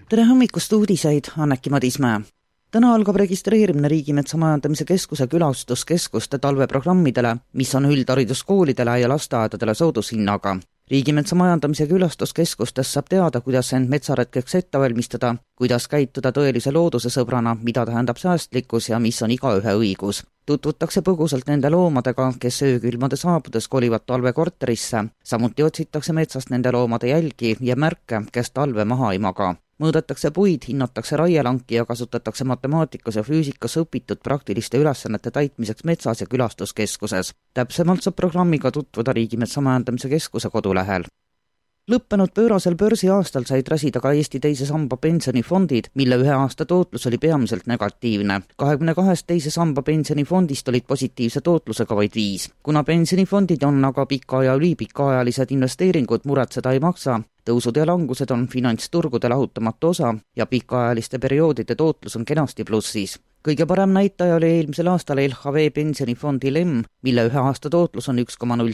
Tere hommikust uudiseid, Anneki Madismäe. Täna algab registreerimine Riigimetsa Majandamise Keskuse külastuskeskuste talveprogrammidele, mis on üldhariduskoolidele ja lasteaedadele soodushinnaga. Riigimetsa Majandamise külastuskeskustes saab teada, kuidas end metsaretkeks ette valmistada, kuidas käituda tõelise looduse sõbrana, mida tähendab säästlikkus ja mis on igaühe õigus. Tutvutakse põgusalt nende loomadega, kes öökülmade saabudes kolivad talvekorterisse, samuti otsitakse metsast nende loomade jälgi ja märke, kes talve maha ei maga. Mõõdetakse puid, hinnatakse raielanki ja kasutatakse matemaatikas ja füüsikas õpitud praktiliste ülesannete täitmiseks metsas ja külastuskeskuses. Täpsemalt saab programmiga tutvuda Riigimetsa Majandamise Keskuse kodulehel. Lõppenud pöörasel börsiaastal said räsida ka Eesti teise samba pensionifondid, mille ühe aasta tootlus oli peamiselt negatiivne. 22 teise samba pensionifondist olid positiivse tootlusega vaid 5. Kuna pensionifondid on aga pika ja ülipikaajalised investeeringud, muretseda ei maksa. Tõusud ja langused on finantsturgude lahutamatu osa ja pikaajaliste perioodide tootlus on kenasti plussis. Kõige parem näitaja oli eelmisel aastal LHV pensionifondi LEM, mille ühe aasta tootlus on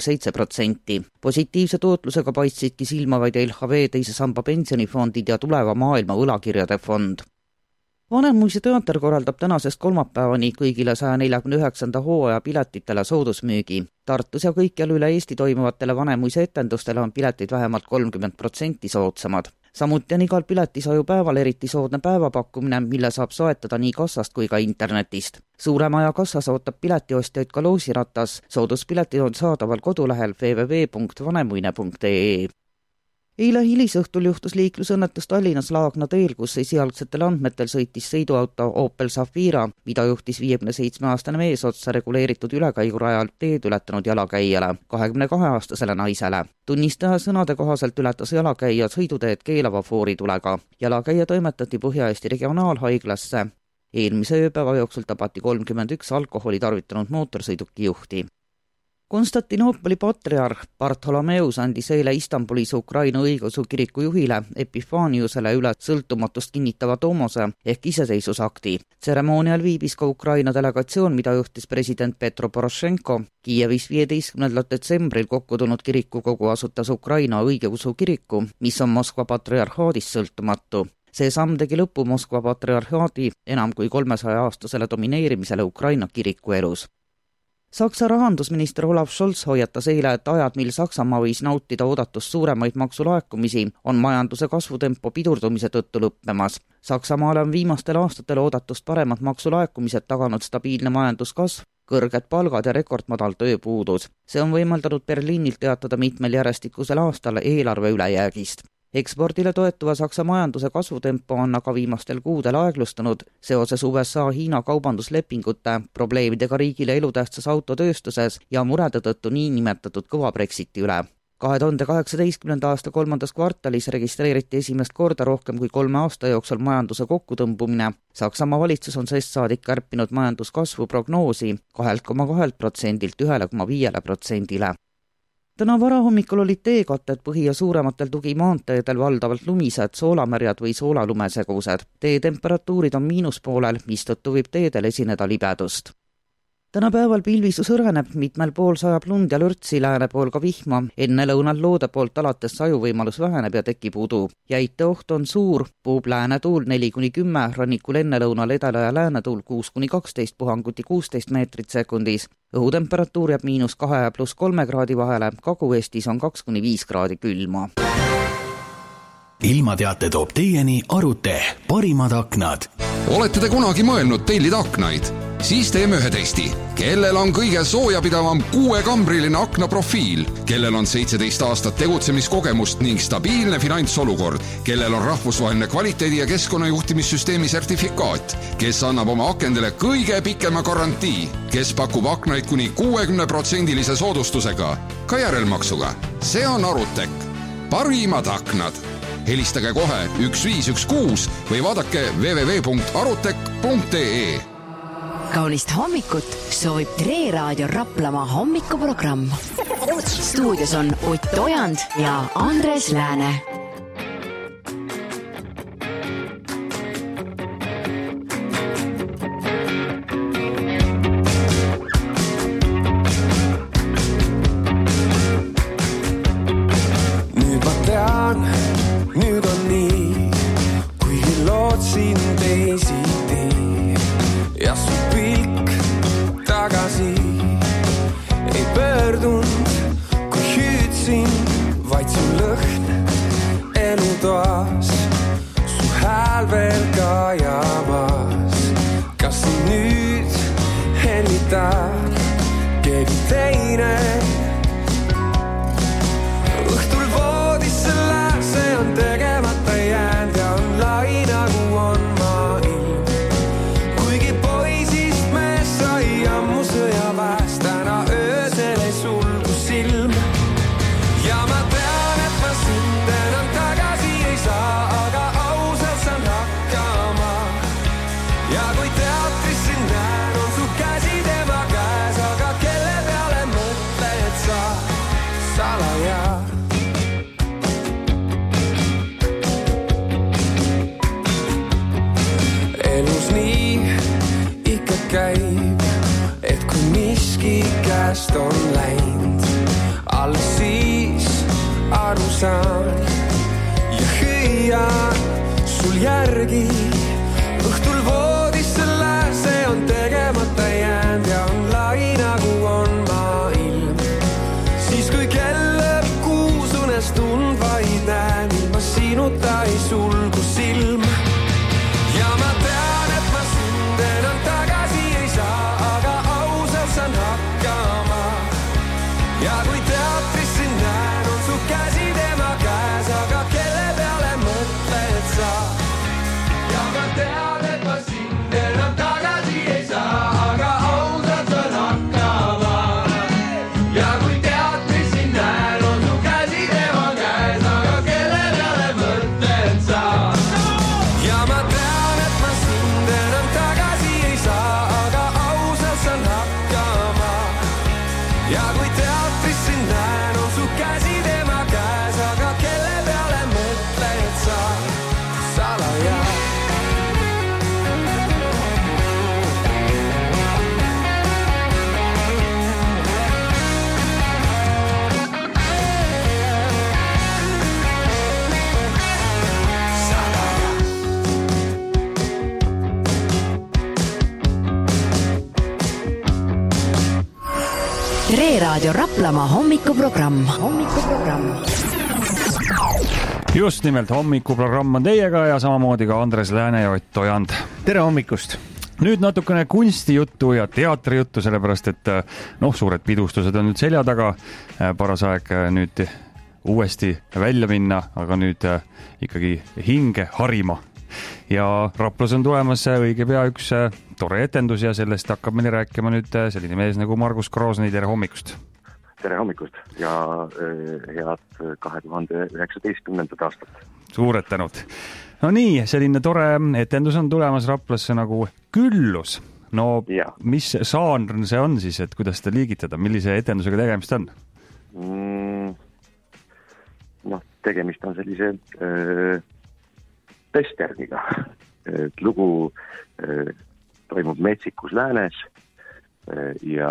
1,07%. Positiivse tootlusega paistsidki silma vaid LHV teise samba pensionifondid ja tuleva maailma võlakirjade fond. Vanemuise teater korraldab tänasest kolmapäevani kõigile 149. hooaja piletitele soodusmüügi. Tartus ja kõikjal üle Eesti toimuvatele Vanemuise etendustele on piletid vähemalt 30% soodsamad. Samuti on igal piletisaju päeval eriti soodne päevapakkumine, mille saab soetada nii kassast kui ka internetist. Suurema ja kassas ootab piletiostjaid ka loosiratas. Sooduspiletid on saadaval kodulehel www.vanemuine.ee. Eile hilisõhtul juhtus liiklusõnnetus Tallinnas Laagna teel, kus esialgsetel andmetel sõitis sõiduauto Opel Zafira, mida juhtis 57-aastane mees otsa reguleeritud ülekäigurajal teed ületanud jalakäijale, 22-aastasele naisele. Tunnistaja sõnade kohaselt ületas jalakäija sõiduteed keelava fooritulega. Jalakäija toimetati Põhja-Eesti regionaalhaiglasse. Eelmise ööpäeva jooksul tabati 31 alkoholi tarvitanud mootorsõiduki juhti. Konstantinoopoli patriarh Bartholomeus andis eile Istanbulis Ukraina õigeusu kiriku juhile Epifaniusele üle sõltumatust kinnitava tomose ehk iseseisvusakti. Tseremoonial viibis ka Ukraina delegatsioon, mida juhtis president Petro Poroshenko. Kiievis 15. detsembril kokku tulnud kirikukogu asutas Ukraina õigeusu kiriku, mis on Moskva patriarhaadist sõltumatu. See samm tegi lõppu Moskva patriarhaadi enam kui 300-aastasele domineerimisele Ukraina kiriku elus. Saksa rahandusminister Olaf Scholz hoiatas eile, et ajad, mil Saksamaa võis nautida oodatust suuremaid maksulaekumisi, on majanduse kasvutempo pidurdumise tõttu lõppemas. Saksamaale on viimastel aastatel oodatust paremad maksulaekumised taganud stabiilne majanduskasv, kõrged palgad ja rekordmadal tööpuudus. See on võimaldanud Berliinilt teatada mitmel järjestikusel aastal eelarve ülejäägist. Ekspordile toetuva Saksa majanduse kasvutempo on aga viimastel kuudel aeglustunud seoses USA-Hiina kaubanduslepingute, probleemidega riigile elutähtsas autotööstuses ja murede tõttu niinimetatud kõva Brexiti üle. 2018. aasta 3. kvartalis registreeriti esimest korda rohkem kui 3 aasta jooksul majanduse kokkutõmbumine. Saksamaa valitsus on sest saadik kärpinud majanduskasvu prognoosi 2,2%-lt 1,5%-le. Täna varahommikul olid teekatted põhi- ja suurematel tugimaanteedel valdavalt lumised, soolamärjad või soolalumesegused. Teetemperatuurid on miinuspoolel, mistõttu võib teedel esineda libedust. Täna päeval pilvisus õreneb, mitmel pool sajab lund ja lörtsi, lääne pool ka vihma. Enne lõunal loode poolt alates sajuvõimalus väheneb ja tekib udu. Jäite oht on suur, puhub läänetuul 4-10, rannikul enne lõunal edela ja läänetuul 6-12, puhanguti 16 meetrit sekundis. Õhutemperatuur jääb -2 ja +3 kraadi vahele, Kagu-Eestis on 2-5 kraadi külma. Ilmateate toob teieni Arute, parimad aknad. Olete te kunagi mõelnud tellida aknaid? Siis teeme ühe testi. Kellel on kõige soojapidavam 6-kambriline aknaprofiil, kellel on 17 aastat tegutsemiskogemust ning stabiilne finantsolukord, kellel on rahvusvaheline kvaliteedi- ja keskkonnajuhtimissüsteemi sertifikaat, kes annab oma akendele kõige pikema garantii, kes pakub aknaid kuni 60% soodustusega, ka järelmaksuga. See on Arutek. Parimad aknad. Helistage kohe 1516 või vaadake www.arutek.ee. Kaunist hommikut soovib Tre Raadio Raplamaa hommikuprogramm. Stuudios on Ott Ojand ja Andres Lääne. Nüüd ma tean, nüüd on nii, kuigi laine. Õhtul voodisse see on tegemata jäänd ja on lai nagu on maa ilm. Kuigi poisist mees sai ammu sõjaväest, täna öösel ei sulgu silm. Ja ma tean, et ma sind enam tagasi ei saa, aga ausalt saan hakkama. Ja kui teatris sind näen, on su käsi tema käes, aga kelle peale mõtled sa salaja? Elus nii ikka käib, et kui miski käest on läinud, alles siis aru saan ja hüüan sul järgi. Õhtul voodisse see on tegemata jäänd ja on lai nagu on maa ilm. Siis kui kell lööb kuus unes tund vaid näen, ilma sinuta ei sulgu silm. Ja ma tean, et ma sind enam tagasi ei saa, aga ausalt saan hakkama. Ja kui teatris sind näen, on su käsi tema käes, aga kelle peale mõtled sa? Ja ma tean, et ma sind enam tagasi ei saa, aga ausalt saan hakkama. Ja kui teatris sind näen, on su käsi tema käes, aga kelle peale mõtled sa? Ja ma tean, et ma sind enam tagasi ei saa, aga ausalt saan hakkama. Ja kui teatris sind näen, on su käsi tema käes, aga kelle peale mõtled sa salaja? Tre Raadio Raplamaa hommikuprogramm. Just nimelt hommikuprogramm on teiega ja samamoodi ka Andres Lääne ja Ott Ojand. Tere hommikust! Nüüd natukene kunstijuttu ja teatrijuttu, sellepärast et suured pidustused on nüüd selja taga. Paras aeg nüüd uuesti välja minna, aga nüüd ikkagi hinge harima. Ja Raplas on tulemas õige pea üks tore etendus ja sellest hakkab meile rääkima nüüd selline mees nagu Margus Kroosni. Tere hommikust! Tere hommikust ja head 2019. aastat. Suured tänud. No nii, selline tore etendus on tulemas Raplasse nagu Küllus. No ja. Mis žanr see on siis, et kuidas seda liigitada? Millise etendusega tegemist on? Tegemist on sellise westerniga. Lugu toimub Metsikus läänes ja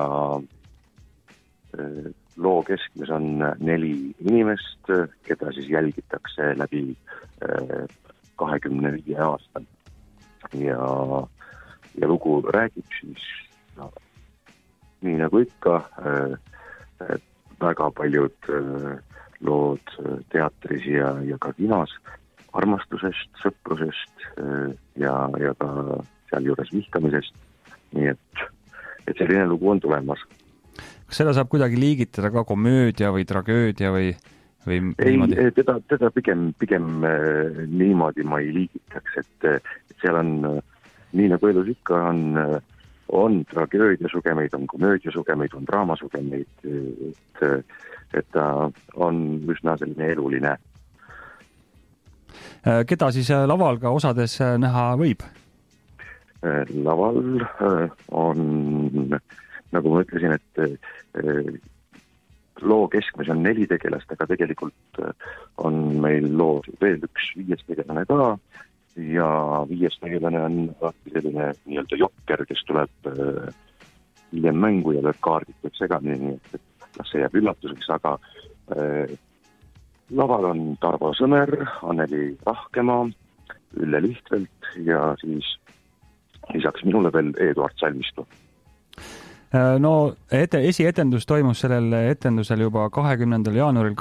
loo keskmes on 4 inimest, keda siis jälgitakse läbi 25 aasta. Ja lugu räägib siis nii nagu ikka väga paljud lood teatris ja ka kinos armastusest, sõprusest ja ka seal juures vihkamisest. Nii et selline lugu on tulemas. Kas seda saab kuidagi liigitada ka komöödia või tragöödia või niimoodi? Ei, teda pigem niimoodi ma ei liigitaks, et seal on, nii nagu elus ikka on tragöödiasugemeid, on komöödiasugemeid, on draamasugemeid, et ta on üsna selline eluline. Keda siis laval ka osades näha võib? Laval on, nagu ma ütlesin, et loo keskmes on 4 tegelast, aga tegelikult on meil loo veel üks 5. tegelane ka ja 5. tegelane on selline nii-öelda jokker, kes tuleb hiljem mängu ja peab kaarditud segamini, et see jääb üllatuseks, aga laval on Tarvo Sõmer, Anneli Rahkemaa, Ülle Lihtvelt ja siis lisaks minule veel Eduard Salmistu. No, esietendus toimus sellel etendusel juba 20. jaanuaril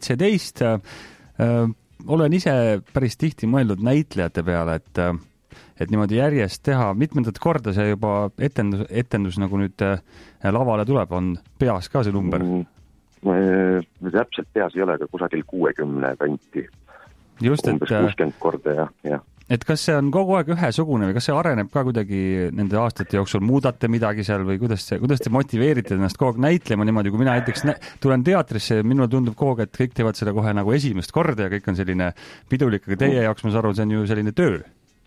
2017. Olen ise päris tihti mõeldud näitlejate peale, et niimoodi järjest teha, mitmendat korda see juba etendus nagu nüüd lavale tuleb, on peas ka see number? Täpselt peas ei ole, aga kusagil 60 kanti. Just, umbes 60 korda, jah. Et kas see on kogu aeg ühesugune või kas see areneb ka kuidagi nende aastate jooksul, muudate midagi seal või kuidas te motiveerite ennast kogu aeg näitlema niimoodi, kui mina näiteks tulen teatrisse, minule tundub kogu aeg, et kõik teevad seda kohe nagu esimest korda ja kõik on selline pidulik, aga teie jaoks ma saan aru, see on ju selline töö.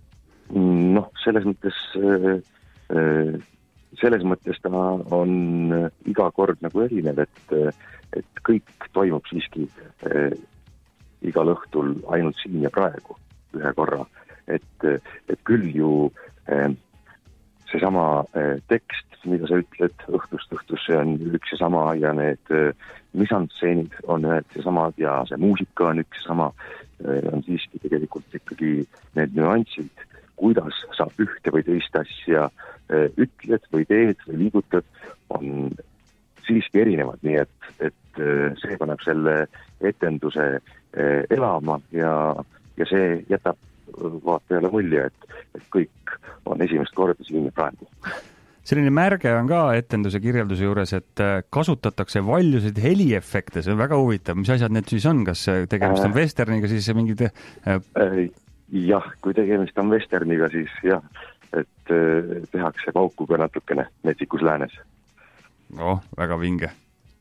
Selles mõttes ta on iga kord nagu erinev, et kõik toimub siiski igal õhtul ainult siin ja praegu ühe korra. Et küll ju seesama tekst, mida sa ütled õhtust, see on üks ja sama ja need misantseenid on ühed ja samad ja see muusika on üks ja sama, on siiski tegelikult ikkagi need nüansid, kuidas saab ühte või teist asja ütled või teed või liigutad, on siiski erinevad, nii et see paneb selle etenduse elama ja see jätab vaatajale mulje, et kõik on esimest korda siin ja praegu. Selline märge on ka etenduse kirjelduse juures, et kasutatakse valjusid heliefekte, see on väga huvitav. Mis asjad need siis on? Kas tegemist on westerniga, siis mingid... Jah, kui tegemist on westerniga, siis jah, et tehakse paukuga natukene Metsikus läänes. Väga vinge.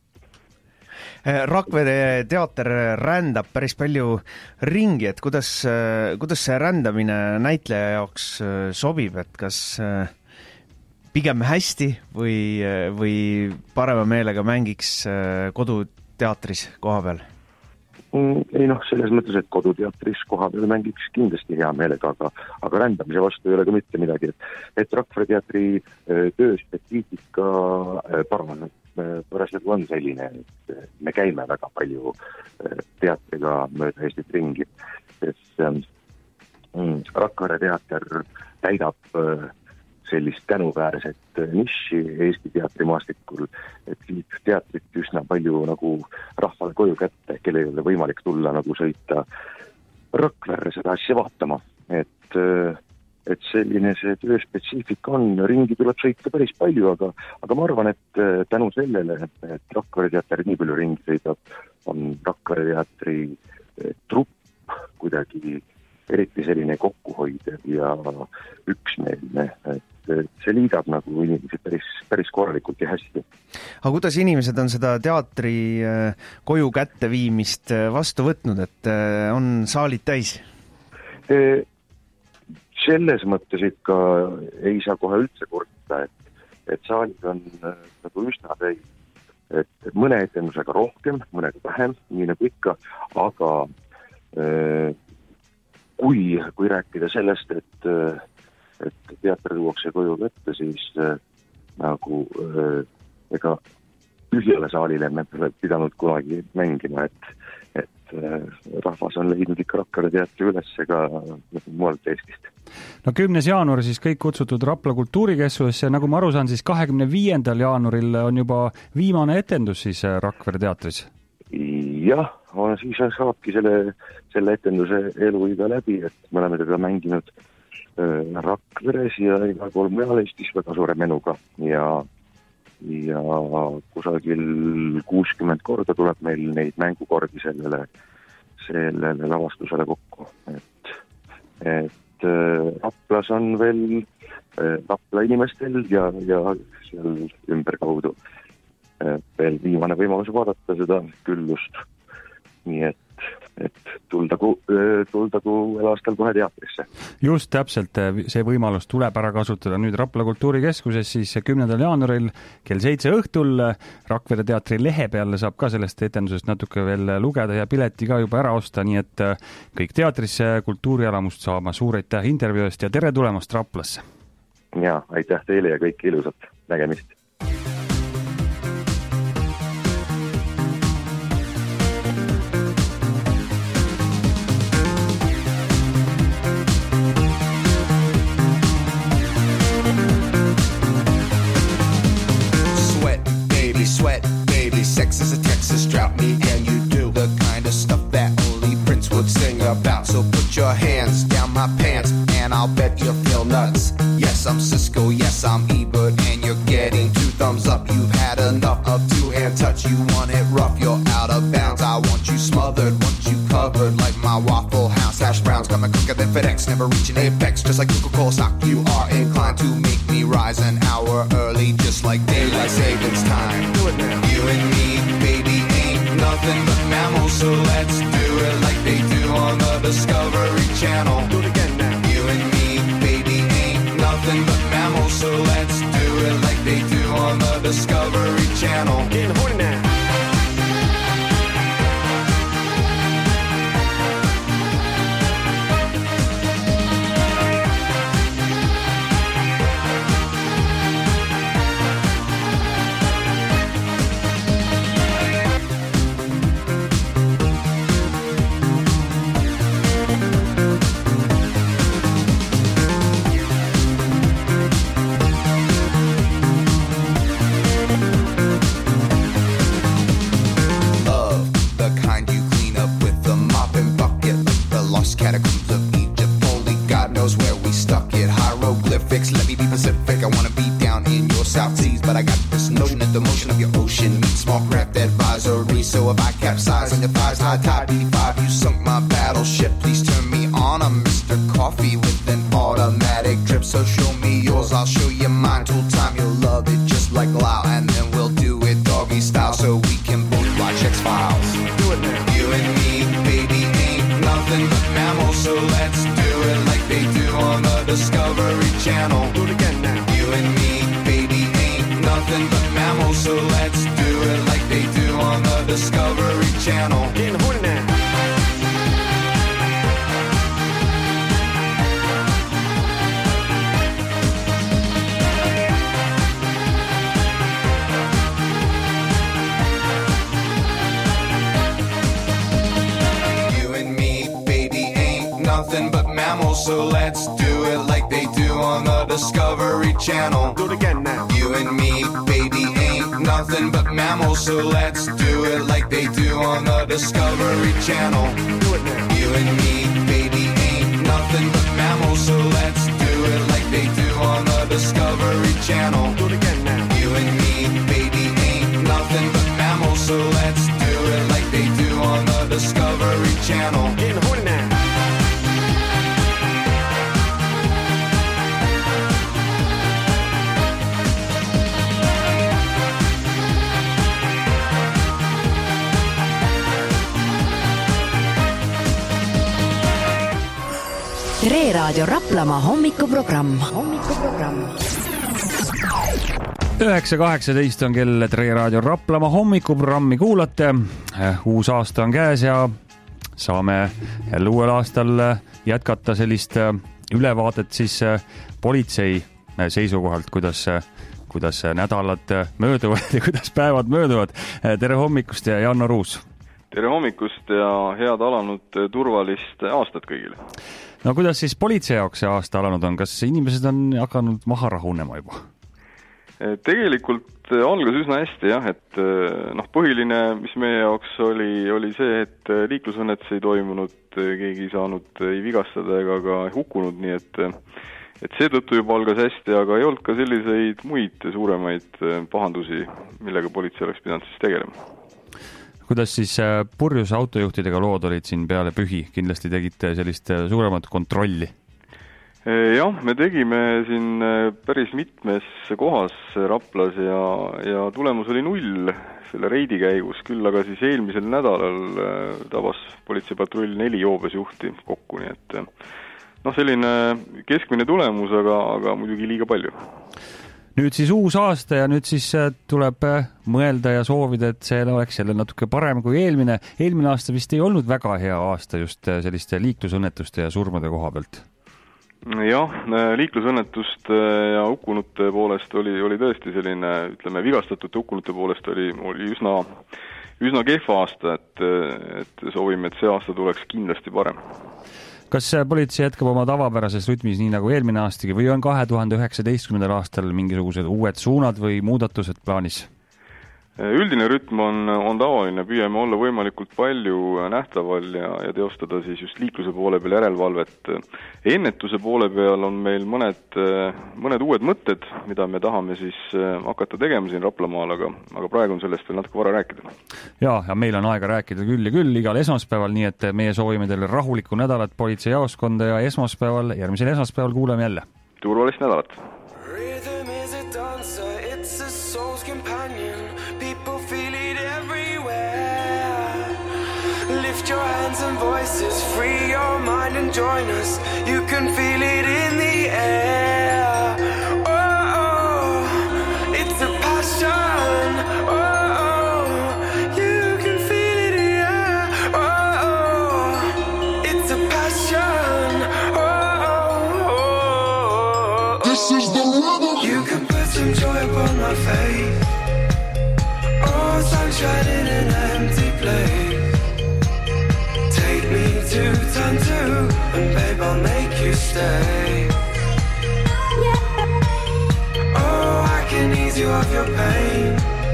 Rakvere teater rändab päris palju ringi, et kuidas see rändamine näitleja jaoks sobib, et kas pigem hästi või parema meelega mängiks koduteatris koha peal? Ei selles mõttes, et koduteatris koha peal mängiks kindlasti hea meelega, aga rändamise vastu ei ole ka mitte midagi, et Rakvere teatri tööspetsiifika paraneb. Parasjagu on selline, et me käime väga palju teatriga mööda Eestit ringi, sest Rakvere teater täidab sellist tänuväärset niši Eesti teatrimaastikul, et viib teatrit üsna palju nagu rahvale koju kätte, kellel ei ole võimalik tulla nagu sõita Rakverre seda asja vaatama, et selline see tööspetsiifika on, ringi tuleb sõita päris palju, aga ma arvan, et tänu sellele, et Rakvere teater nii palju ringi sõidab, on Rakvere teatri trupp kuidagi eriti selline kokkuhoidev ja üksmeelne, et see liidab nagu inimesi päris korralikult ja hästi. Aga kuidas inimesed on seda teatri koju kätte viimist vastu võtnud, et on saalid täis? Selles mõttes ikka ei saa kohe üldse kurta, et saalid on nagu üsna täis, et mõne etendusega rohkem, mõnega vähem, nii nagu ikka, aga kui rääkida sellest, et teater tuuakse koju kätte, siis nagu ega tühjale saalile me pole pidanud kunagi mängima, et rahvas on leidnud ikka Rakvere teatri üles ka mualt Eestist. 10. jaanuar siis kõik kutsutud Rapla kultuurikeskusesse, nagu ma aru saan, siis 25. jaanuaril on juba viimane etendus siis Rakvere teatris. Jah, siis saabki selle etenduse eluiga läbi, et me oleme teda mänginud Rakveres ja iga pool mujal Eestis väga suure menuga ja kusagil 60 korda tuleb meil neid mängukordi sellele lavastusele kokku, et Raplas on veel Rapla inimestel ja seal ümberkaudu veel viimane võimalus vaadata seda küllust, nii et tuldagu aastal kohe teatrisse. Just täpselt, see võimalus tuleb ära kasutada nüüd Rapla kultuurikeskuses siis 10. jaanuaril kell 7 õhtul. Rakvere teatri lehe peal saab ka sellest etendusest natuke veel lugeda ja pileti ka juba ära osta, nii et kõik teatrisse kultuurielamust saama. Suur aitäh intervjuu eest ja tere tulemast Raplasse! Ja, aitäh teile ja kõik ilusat nägemist! Sweat, baby, sex is a Texas drought. Me and you do the kind of stuff that only Prince would sing about. So put your hands down my pants and I'll bet you feel nuts. Yes, I'm Cisco, yes, I'm Ebert, and you're getting 2 thumbs up. You've had enough of 2-hand touch. You want it rough, you're out of bounds. I want you smothered, want you covered like my Waffle House hash browns. Coming quicker than FedEx, never reaching apex. Just like Coca-Cola stock, you are inclined to make me rise an hour early, just like daylight savings time. Do it now. You and me, baby, ain't nothing but mammals, so let's do it like they do on the Discovery Channel. Do it again now. You and me, baby, ain't nothing but mammals, so let's do it like they do on the Discovery Channel. Getting horny now. Catacombs of Egypt, only God knows where we stuck it. Hieroglyphics, let me be Pacific. I wanna be down in your South Seas, but I got this notion that the motion of your ocean meets small craft advisory. So if I capsize on your thighs, high tide, B5, you sunk my battleship. Please turn me on, I'm Mr. Coffee with an automatic drip. So show me yours, I'll show you mine. Tool time, you'll love it just like Lau, and then we'll do it doggy style so we can both watch X-Files. Do it now. You and me, baby, ain't nothing but mammals, so let's do it like they do on the Discovery Channel. Do it again now. You and me, baby, ain't nothing but mammals, so let's do it like they do on the Discovery Channel. Getting horny now. Nothing but mammals, so let's do it like they do on the Discovery Channel. Do it again now. You and me, baby, ain't nothing but mammals, so let's do it like they do on the Discovery Channel. Do it now. You and me, baby, ain't nothing but mammals, so let's do it like they do on the Discovery Channel. Do it again now. You and me, baby, ain't nothing but mammals, so let's do it like they do on the Discovery Channel. Getting horny now. Tre Raadio Raplamaa hommikuprogramm. 9.18 on kell Tre Raadio Raplamaa hommikuprogrammi kuulate. Uus aasta on käes ja saame jälle uuel aastal jätkata sellist ülevaadet siis politsei seisukohalt, kuidas nädalad mööduvad ja kuidas päevad mööduvad. Tere hommikust ja Janno Ruus. Tere hommikust ja head alanud turvalist aastat kõigile. No kuidas siis politsei jaoks see aasta alanud on? Kas inimesed on hakanud maha rahunema juba? Tegelikult algas üsna hästi jah, et põhiline, mis meie jaoks oli see, et liiklusõnnetus ei toimunud, keegi ei saanud ei vigastada ega ka hukkunud, nii et seetõttu juba algas hästi, aga ei olnud ka selliseid muid suuremaid pahandusi, millega politsei oleks pidanud siis tegelema. Kuidas siis purjus autojuhtidega lood olid siin peale pühi? Kindlasti tegite sellist suuremat kontrolli. Jah, me tegime siin päris mitmes kohas Raplas ja tulemus oli 0 selle reidi käigus, küll aga siis eelmisel nädalal tabas politseipatrull 4 joobesjuhti kokku, nii et selline keskmine tulemus, aga muidugi liiga palju. Nüüd siis uus aasta ja nüüd siis tuleb mõelda ja soovida, et see oleks jälle natuke parem kui eelmine. Eelmine aasta vist ei olnud väga hea aasta just selliste liiklusõnnetuste ja surmade koha pealt. Jah, liiklusõnnetuste ja hukkunute poolest oli tõesti selline, ütleme, vigastatute hukkunute poolest oli üsna kehva aasta, et soovime, et see aasta tuleks kindlasti parem. Kas politsei jätkab oma tavapärases rütmis nii nagu eelmine aastagi või on 2019. aastal mingisugused uued suunad või muudatused plaanis? Üldine rütm on tavaline, püüame olla võimalikult palju nähtaval ja teostada siis just liikluse poole peal järelevalvet. Ennetuse poole peal on meil mõned uued mõtted, mida me tahame siis hakata tegema siin Raplamaal, aga praegu on sellest veel natuke vara rääkida. Ja meil on aega rääkida küll ja küll igal esmaspäeval, nii et meie soovime teile rahulikku nädalat politseijaoskonda ja järgmisel esmaspäeval kuuleme jälle. Turvalist nädalat! Rhythm is a dancer, it's a soul's companion. People feel it everywhere. Lift your hands and voices, free your mind and join us. You can feel it in the air. Oh, it's a passion. Oh, you can feel it in the air. Oh, it's a passion. Oh, this is the rhythm. You can put some joy upon my face. Oh, sunshine in an empty place. Take me to turn two, and babe, I'll make you stay. Oh, I can ease you of your pain.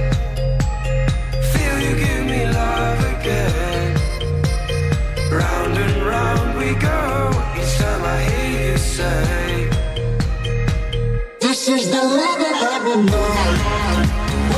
Feel you give me love again. Round and round we go, each time I hear you say, this is the rhythm of the night.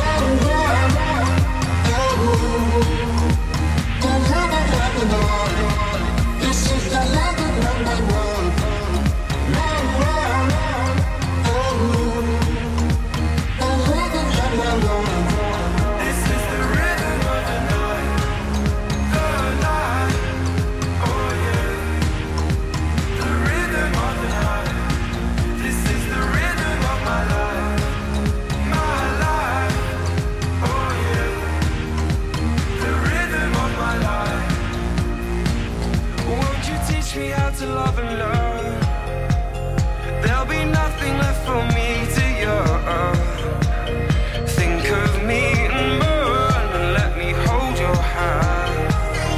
To love and learn. There'll be nothing left for me to yearn. Think of me and burn, and let me hold your hand.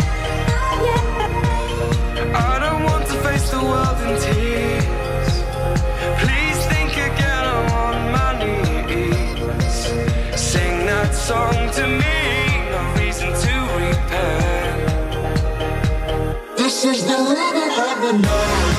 I don't want to face the world in tears. Please think again, I'm on my knees. Sing that song to me, no reason to repent. This is the rhythm of the night.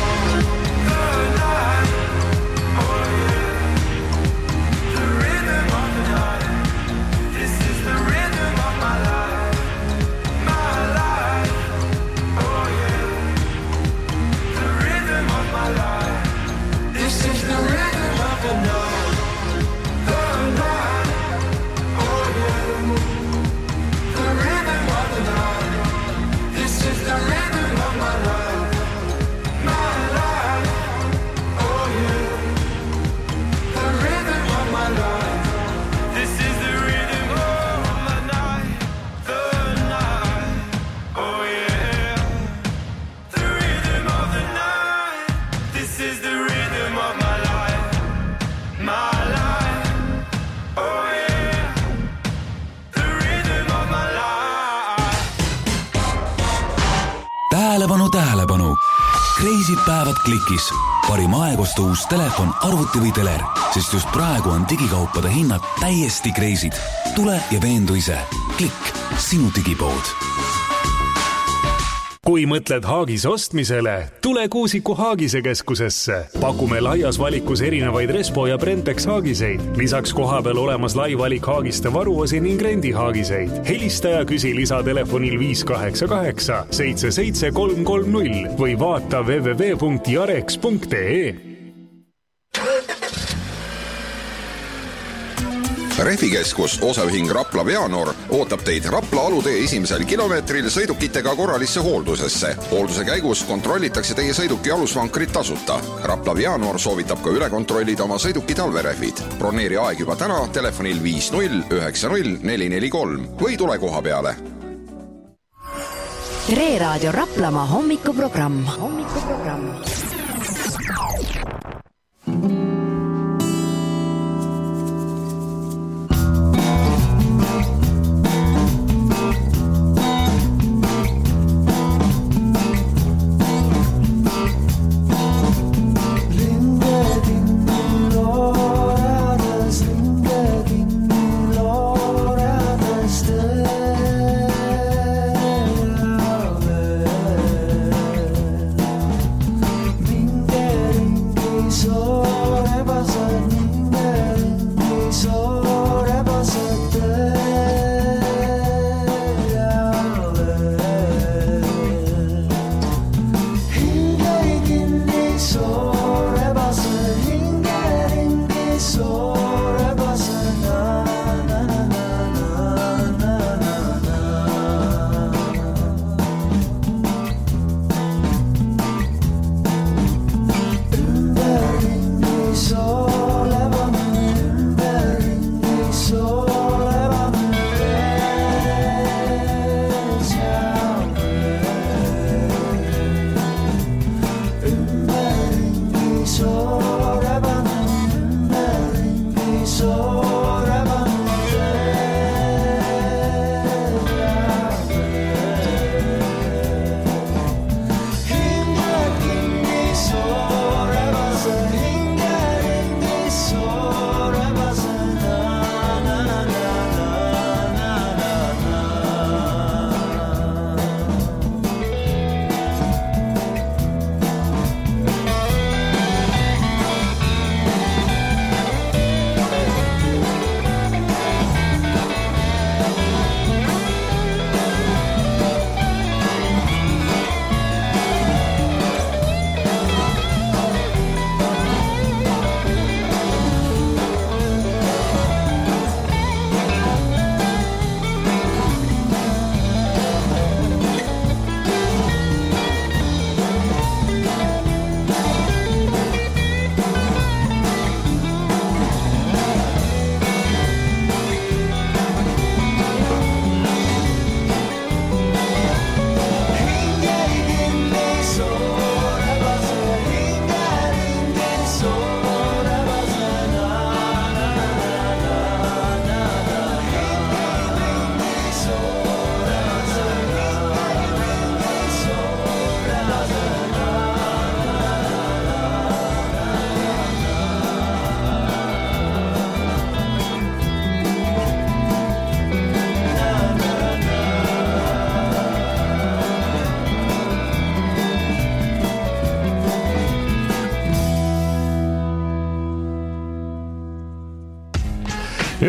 Tähelepanu! Kreisid päevad klikis. Parim aegostu uus telefon, arvuti või teler, sest just praegu on digikaupade hinnad täiesti kreisid. Tule ja veendu ise. Klikk, sinu digipood. Kui mõtled Haagise ostmisele, tule Kuusiku Haagise keskusesse. Pakume laias valikus erinevaid Respo ja Brentex Haagiseid. Lisaks kohapeal olemas lai valik Haagiste varuosi ning rendi Haagiseid. Helista ja küsi lisatelefonil 588 77330 või vaata www.jarex.ee. Rehvikeskus osaühing Rapla Veanor ootab teid Rapla alutee esimesel kilomeetril sõidukitega korralisse hooldusesse. Hoolduse käigus kontrollitakse teie sõiduki alusvankrit tasuta. Rapla Veanor soovitab ka üle kontrollida oma sõiduki talverehvid. Broneeri aeg juba täna telefonil 5090 443 või tule koha peale. Tre Raadio Raplamaa hommikuprogramm.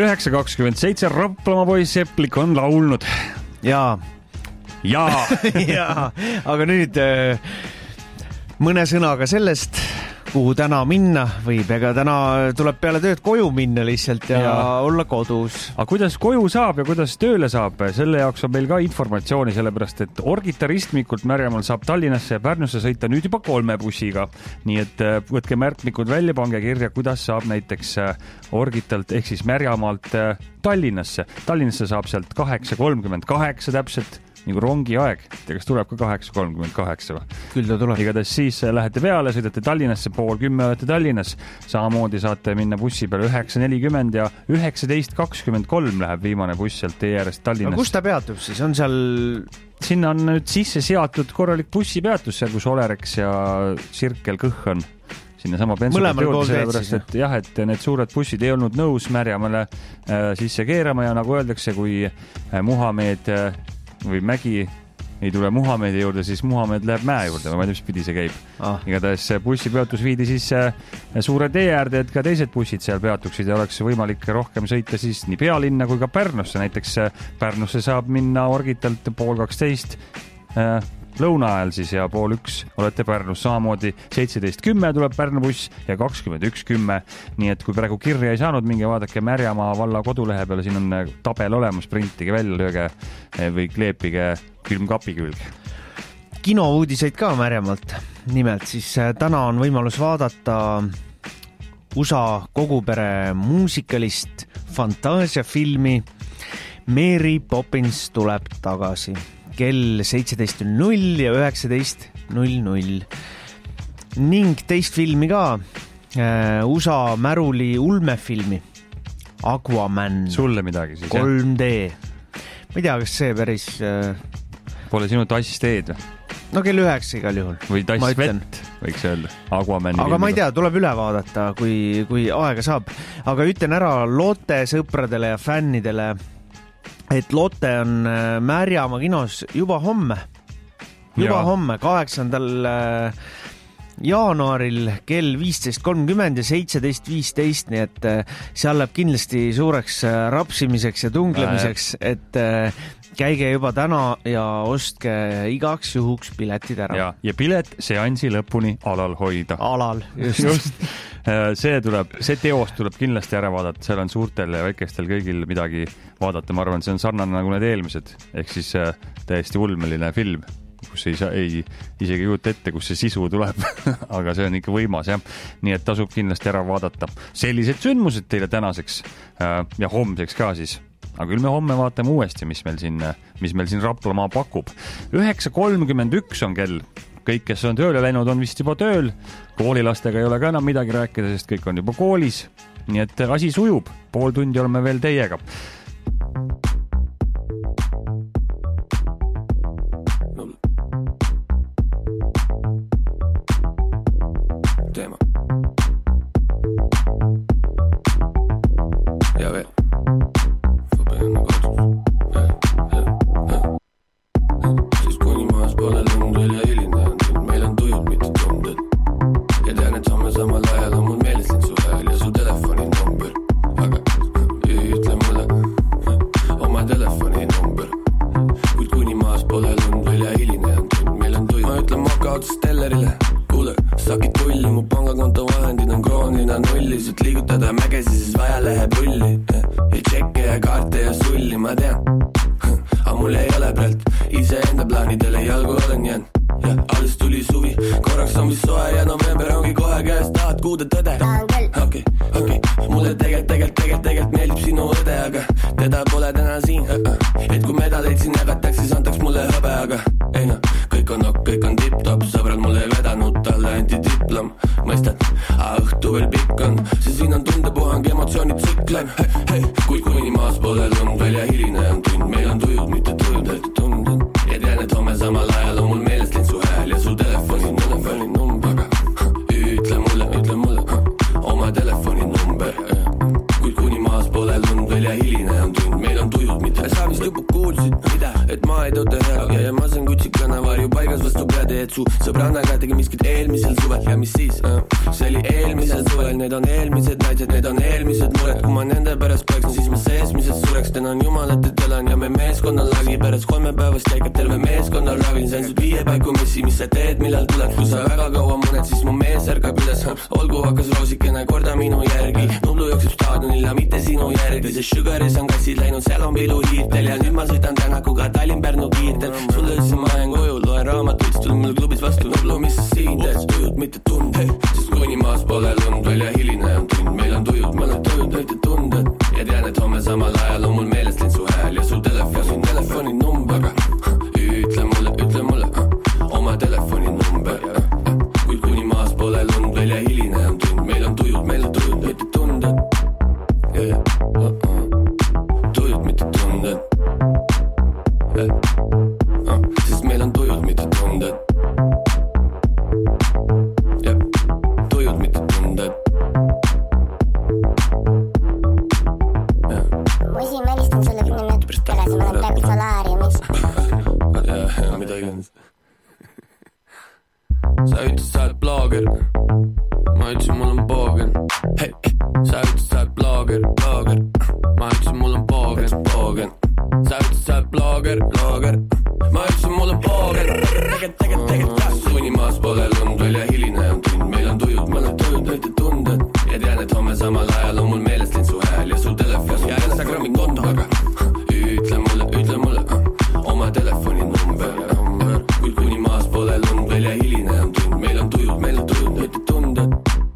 kell 9:27 Raplamaa poiss Seplik on laulnud. Jaa. Jaa. Jaa, aga nüüd mõne sõnaga sellest, kuhu täna minna võib, ega täna tuleb peale tööd koju minna lihtsalt ja olla kodus. Aga kuidas koju saab ja kuidas tööle saab, selle jaoks on meil ka informatsiooni, sellepärast et Orgita ristmikult Märjamaal saab Tallinnasse ja Pärnusse sõita nüüd juba 3 bussiga. Nii et võtke märkmikud välja, pange kirja, kuidas saab näiteks Orgitalt ehk siis Märjamaalt Tallinnasse. Tallinnasse saab sealt 8:38 täpselt, nagu rongi aeg. Kas tuleb ka 8:38 või? Küll ta tuleb. Igatahes siis lähete peale, sõidate Tallinnasse, 9:30 olete Tallinnas. Samamoodi saate minna bussi peale 9:40 ja 19:23 läheb viimane buss sealt tee äärest Tallinnas. Aga kus ta peatub siis? On seal... Sinna on nüüd sisse seatud korralik bussipeatus, seal kus Olerex ja Sirkel Kõh on. Sinna sama mõlemal pool sellepärast, et jah, et need suured bussid ei olnud nõus Märjamaale sisse keerama ja nagu öeldakse, kui Muhamed või Mägi ei tule Muhamedi juurde, siis Muhamed läheb mäe juurde, ma ei tea, mis pidi see käib. Igatahes bussipeatus viidi siis suure tee äärde, et ka teised bussid seal peatuksid ja oleks võimalik rohkem sõita siis nii pealinna kui ka Pärnusse. Näiteks Pärnusse saab minna Orgitalt 11:30 lõuna ajal siis ja 12:30 olete Pärnus. Samamoodi 17:10 tuleb Pärnu buss ja 21:10. Nii et kui praegu kirja ei saanud, minge vaadake Märjamaa valla kodulehe peale, siin on tabel olemas, printige välja, lööge või kleepige külmkapi külg. Kinouudiseid ka Märjamaalt. Nimelt siis täna on võimalus vaadata USA kogupere muusikalist fantaasiafilmi Mary Poppins tuleb tagasi. Kell 17:00 ja 19:00. Ning teist filmi ka, USA märuli ulmefilmi Aquaman. Sulle midagi siis, 3D. Ma ei tea, kas see päris... Pole sinu tassiteed või? No kell 9 igal juhul. Või tassvett, võiks öelda. Aquamani aga ma ei tea, tuleb üle vaadata, kui aega saab. Aga ütlen ära Lotte sõpradele ja fännidele, et Lotte on Märjamaa kinos juba homme. Homme, 8. jaanuaril kell 15:30 ja 17:15, nii et seal läheb kindlasti suureks rapsimiseks ja tunglemiseks, et käige juba täna ja ostke igaks juhuks piletid ära. Ja pilet seansi lõpuni alal hoida. Alal, just. See teost tuleb kindlasti ära vaadata, seal on suurtel ja väikestel kõigil midagi vaadata, ma arvan, see on sarnane nagu need eelmised, ehk siis täiesti ulmeline film, kus ei isegi juhta ette, kus see sisu tuleb, aga see on ikka võimas, jah. Nii et tasub kindlasti ära vaadata. Sellised sündmused teile tänaseks ja homseks ka siis. Aga küll me homme vaatame uuesti, mis meil siin Raplamaa pakub. 9:31 on kell. Kõik, kes on tööle läinud, on vist juba tööl. Koolilastega ei ole ka enam midagi rääkida, sest kõik on juba koolis. Nii et asi sujub. Pool tundi oleme veel teiega. Teema. Ja veel. Siis kuni maas pole lund veel ja hiline on tund, meil on tujud mitte tunded. Ja tean, et samme samal ajal on mul meeles lind su hääl ja su telefoni number. Aga ütle mulle oma telefoni number. Kuid kuni maas pole lund veel ja hiline on tund, meil on tujud. Ma ütlen moka otsast tellerile, kuule, sakid tulli, mu pangakonto vahendid on kroonina nullis, et liigutada mägesi, siis vaja läheb rulli. Ja tšekke ja kaarte ja sulli, ma tean. Aga mul ei ole praelt, ise enda plaanidele jalgu olen jään. Ja alles tuli suvi, korraks on vist soe ja november ongi kohe käes, tahad kuuda tõde. Okei, mulle tegelikult meeldib sinu õde, aga teda pole täna siin. Et kui medaleid siin jagataks, siis antaks mulle hõbe, aga ei no, kõik on tipp-top, sõbrad mulle vedanud, talle anti diplom, mõistad, õhtu veel pikk on, see siin on tundepuhang, emotsioonid tsüklen. Hei, kuid kuni maas pole lund veel ja hiline on tund, meil on tujud, mitte tujud, et tunded. Ja tean, et homme samal ajal on mul meeles lind su hääl ja su telefoni number. Ütle mulle oma telefoni number. Kuid kuni maas pole lund veel ja hiline on tund, meil on tujud, mitte. Sa vist lõpuks kuulsid, et ma ei tõote ja ma saan kutsikana varju paigas vastu peade, et su sõbrannaga tegi miskid eelmisel suvel ja mis siis? See oli eelmisel suvel, need on eelmised naised, need on eelmised mured, kui ma nende pärast paiksin, siis ma seesmisest sureks, tänan jumalat, et elan ja me meeskonnal lagi pärast 3 päevast jäikab terve meeskonnal ravin, sain sult 5 paiku messi, mis sa teed, millal tuled, kui sa väga kaua mõned, siis mu mees ärkab üles, olgu hakkas roosikene korda minu järgi, Nublu jookseb staadionil ja mitte sinu järgi, see Sugaris on kassid läinud, seal on pilu hiirtel ja nüüd ma sõidan Tänakuga Tallinn-Pärnu kiirtel, sulle ütlesin ma jään koju, loen raamatuid, siis tulnud mul klubis vastu, Nublu, mis sa siin teed, tujud, mitte tund, sest kuni maas pole lund, välja hiline on tund, meil on tujud, ma olen tujud, mitte tunded ja tean, et homme samal ajal on mul meelest lind su hääl ja su telefoni number, ütle mulle oma telefoni number, kuid kuni maas pole lund, välja hiline on tund, meil on tujud, mitte tunded tujud, mitte tunded sest meil on tujud, mitte tunded tujud, mitte tunded ma siin välistan sulle 10 minutit tagasi, ma olen praegu solaariumis ja mida iganes sa ütlesid, sa oled blogger ma ütlesin, mul on boogen sa ütlesid, sa oled blogger ma ütlesin, mul on boogen sa ütlesid, sa oled blogger ma ütlesin, mul on boogen tegelikult kuni maas pole lund, välja hiline on tund, meil on tujud, mitte tunded ja tean, et homme samal ajal on mul meelest lind su hääl ja su telefon ja Instagrami konto, aga ütle mulle oma telefoni number, kuid kuni maas pole lund, välja hiline on tund, meil on tujud, mitte tunded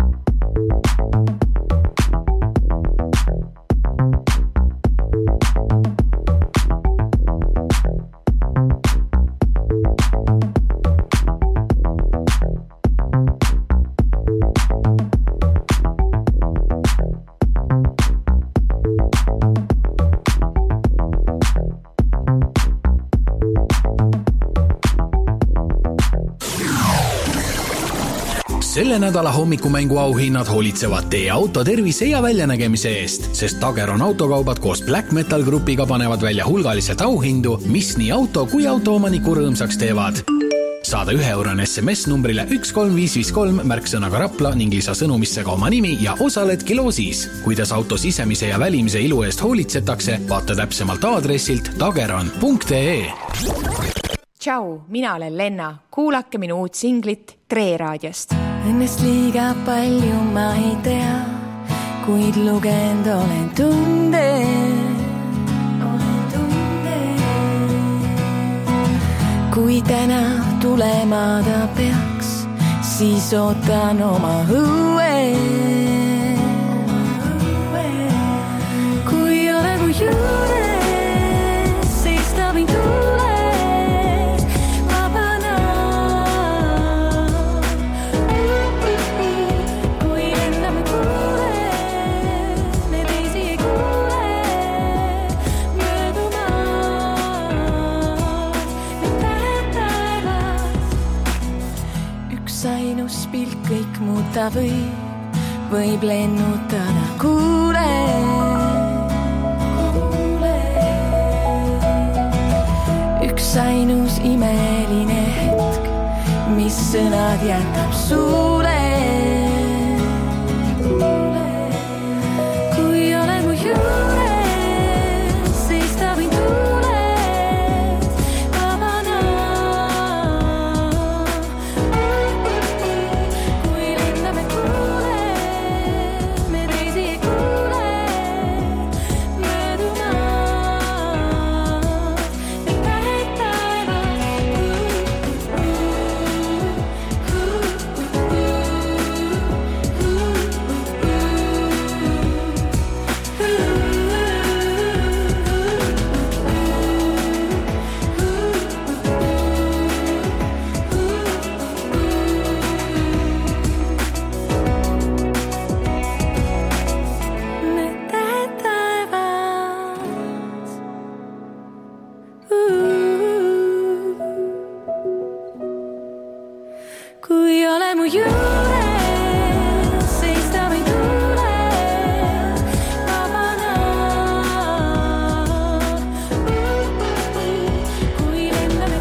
Selle nädala hommikumängu auhinnad hoolitsevad teie auto tervise ja väljanägemise eest, sest Dageron autokaubad koos Black Metal grupiga panevad välja hulgaliselt auhindu, mis nii auto kui autoomaniku rõõmsaks teevad. Saada 1 eurone SMS numbrile 13553 märksõnaga Rapla ning lisa sõnumisse ka oma nimi ja osaledki loosis. Kuidas auto sisemise ja välimise ilu eest hoolitsetakse, vaata täpsemalt aadressilt dageron.ee. Tšau, mina olen Lenna. Kuulake minu uut singlit Tre raadiost. Ennest liiga palju ma ei tea, kuid lugend olen tunde. Kui täna tulema ta peaks, siis ootan oma õue. Kui ole mu juures, siis ta võin tules vabana. Kui enda me kuule, me teisi ei kuule, möödumas, me taevas. Üks ainus pilk kõik muuta võib lennutada, kuule. Üks ainus imeline hetk, mis sõnad jätab suule. Kui ole mu juures, siis ta võin tules vabana. Kui lendame kuule, me teisi ei kuule, möödumas, me pähed Kui ole mu juures, siis ta võin tules vabana. Kui lendame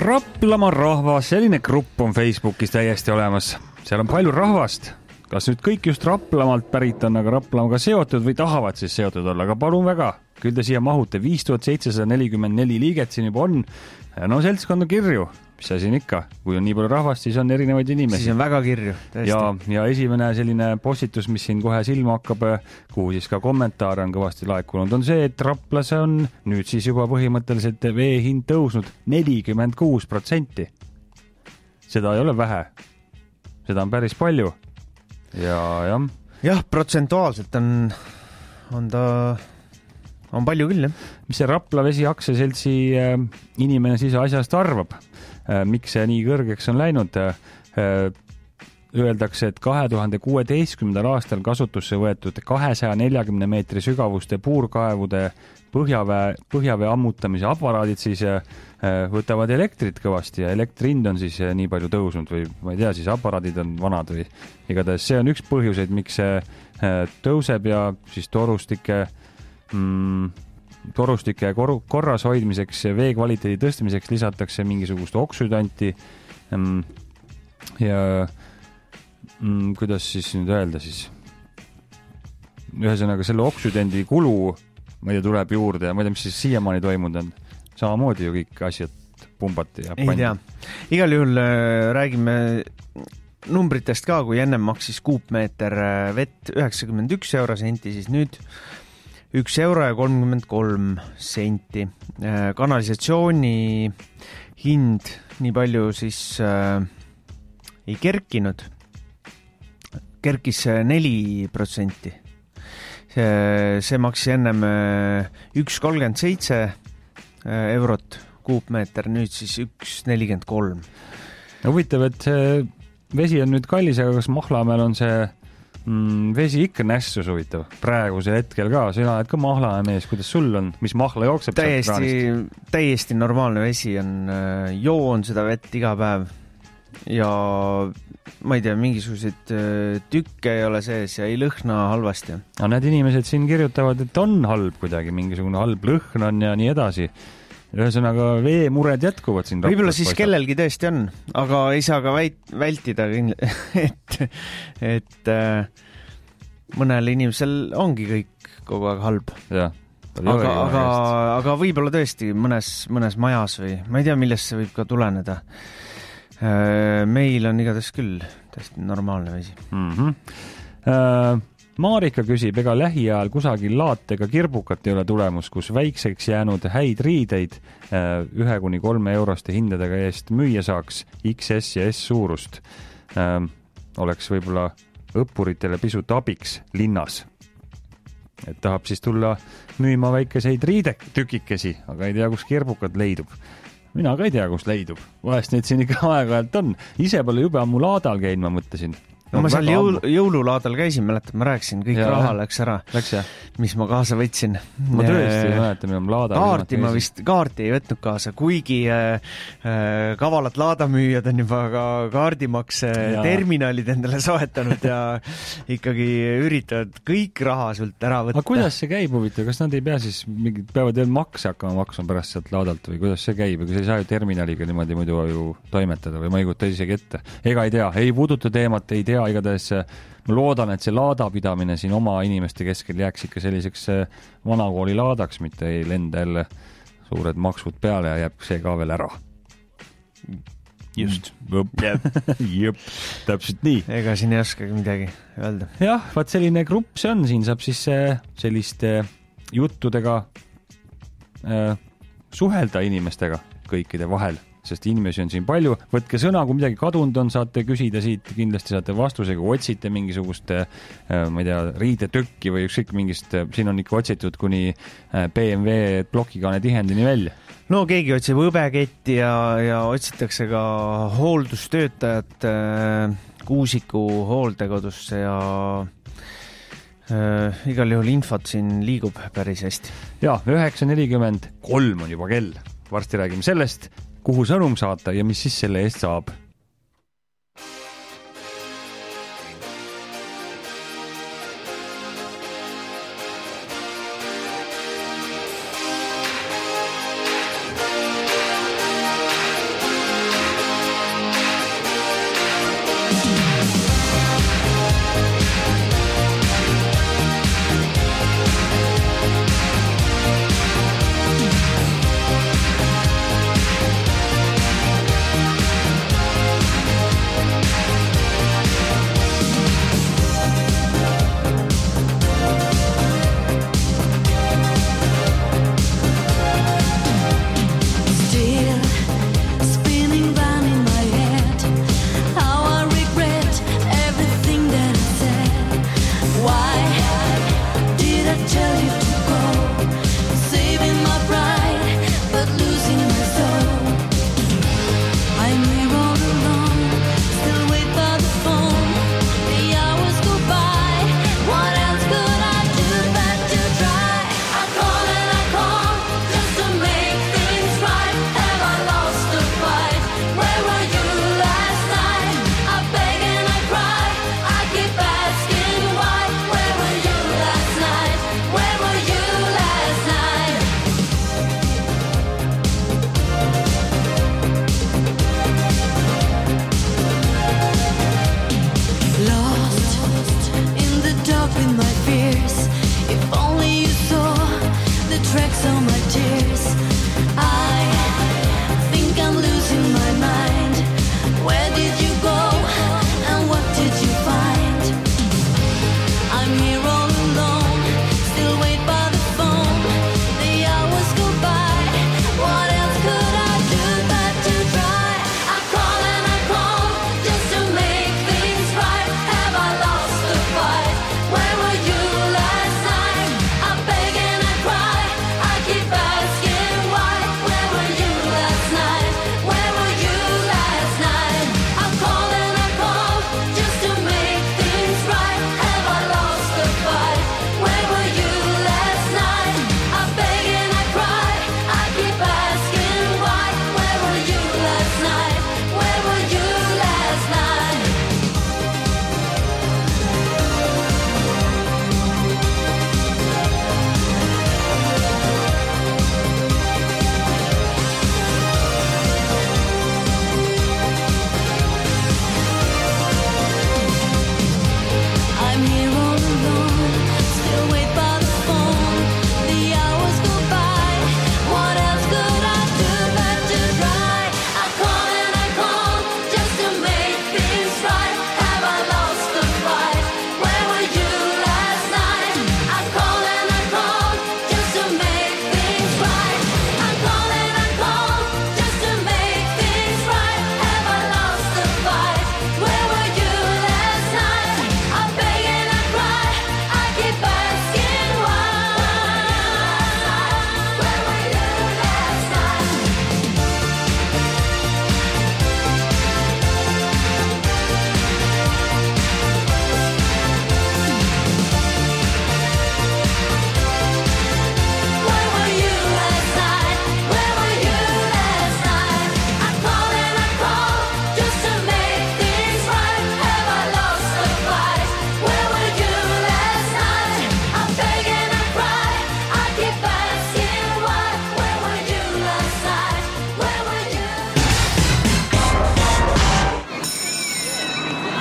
Raplamaa rahvas, selline grupp on Facebookis täiesti olemas. Seal on palju rahvast. Kas nüüd kõik just Raplamaalt pärit on, aga Raplamaaga seotud või tahavad siis seotud olla, aga palun väga. Küll te siia mahute 5744 liiget siin juba on. No seltskond on kirju. Mis see siin ikka? Kui on nii palju rahvast, siis on erinevaid inimesi. Siis on väga kirju, tõesti. Ja esimene selline postitus, mis siin kohe silma hakkab, kuhu siis ka kommentaare on kõvasti laekunud, on see, et Raplas on nüüd siis juba põhimõtteliselt vee hind tõusnud 46%. Seda ei ole vähe. Seda on päris palju. Jah, protsentuaalselt on palju küll, jah. Mis see Rapla Vesi aktsiaseltsi inimene siis asjast arvab? Miks see nii kõrgeks on läinud? Öeldakse, et 2016. aastal kasutusse võetud 240 meetri sügavuste puurkaevude põhjavee ammutamise aparaadid siis võtavad elektrit kõvasti ja elektrihind on siis nii palju tõusnud või ma ei tea, siis aparaadid on vanad või igatahes see on üks põhjuseid, miks see tõuseb ja siis torustike korras hoidmiseks, vee kvaliteedi tõstmiseks lisatakse mingisugust oksüdanti ja kuidas siis nüüd öelda siis? Ühesõnaga selle oksüdandi kulu, ma ei tea, tuleb juurde ja ma ei tea, mis siis siiamaani toimunud on. Samamoodi ju kõik asjad pumbati ja pandi. Ei tea. Igal juhul räägime numbritest ka, kui ennem maksis kuupmeeter vett 91 eurosenti, siis nüüd 1 euro ja 33 senti. Kanalisatsiooni hind nii palju siis ei kerkinud. Kerkis 4%. See maksis ennem 1,37 eurot kuupmeeter, nüüd siis 1,43. Huvitav, et see vesi on nüüd kallis, aga kas Mahlamäel on see vesi ikka nässus huvitav? Praegusel hetkel ka, sina oled ka Mahlamäe mees, kuidas sul on? Mis Mahla jookseb? Täiesti normaalne vesi on, joon seda vett iga päev ja ma ei tea, mingisuguseid tükke ei ole sees ja ei lõhna halvasti. Aga need inimesed siin kirjutavad, et on halb kuidagi, mingisugune halb lõhn on ja nii edasi. Ühesõnaga veemured jätkuvad siin. Võib-olla siis kellelgi tõesti on, aga ei saa ka vältida, et mõnel inimesel ongi kõik kogu aeg halb. Aga võib-olla tõesti mõnes majas või ma ei tea, millest see võib ka tuleneda. Meil on igatahes küll täiesti normaalne vesi. Marika küsib, ega lähiajal kusagil laatega kirbukat ei ole tulemus, kus väikseks jäänud häid riideid 1-3 euroste hindadega eest müüa saaks XS ja S suurust. Oleks võib-olla õppuritele pisut abiks linnas. Et tahab siis tulla müüma väikeseid riidetükikesi, aga ei tea, kus kirbukad leidub. Mina ka ei tea, kus leidub. Vahest neid siin ikka aeg-ajalt on. Ise pole jube ammu laadal käin, ma mõtlesin. No ma seal jõululaadal käisin, mäletad, ma rääkisin, kõik raha läks ära, mis ma kaasa võtsin. Ma tõesti ei mäleta, mida ma laadal. Kaarti ei võtnud kaasa, kuigi kavalad laadamüüjad on juba ka kaardimakse terminalid endale soetanud ja ikkagi üritavad kõik raha sult ära võtta. Aga kuidas see käib, huvitav? Kas nad ei pea siis, peavad veel makse hakkama maksma pärast sealt laadalt või kuidas see käib? Ega see ei saa ju terminaliga niimoodi muidu ju toimetada või ma ei kujuta isegi ette. Ega ei tea, ei puuduta teemat, ei tea. Igatahes ma loodan, et see laadapidamine siin oma inimeste keskel jääks ikka selliseks vanakooli laadaks, mitte ei lenda jälle suured maksud peale ja jääb see ka veel ära. Just. Jep, täpselt nii. Ega siin ei oskagi midagi öelda. Jah, vaat selline grupp see on, siin saab siis selliste juttudega suhelda inimestega kõikide vahel. Sest inimesi on siin palju. Võtke sõna, kui midagi kadunud on, saate küsida siit, kindlasti saate vastuse, kui otsite mingisugust, ma ei tea, riidetükki või ükskõik mingist, siin on ikka otsitud kuni BMW plokikaane tihendini välja. No keegi otsib õbeketti ja otsitakse ka hooldustöötajat Kuusiku hooldekodusse ja igal juhul infot siin liigub päris hästi. Ja, 9:43 on juba kell. Varsti räägime sellest, kuhu sõnum saata ja mis siis selle eest saab.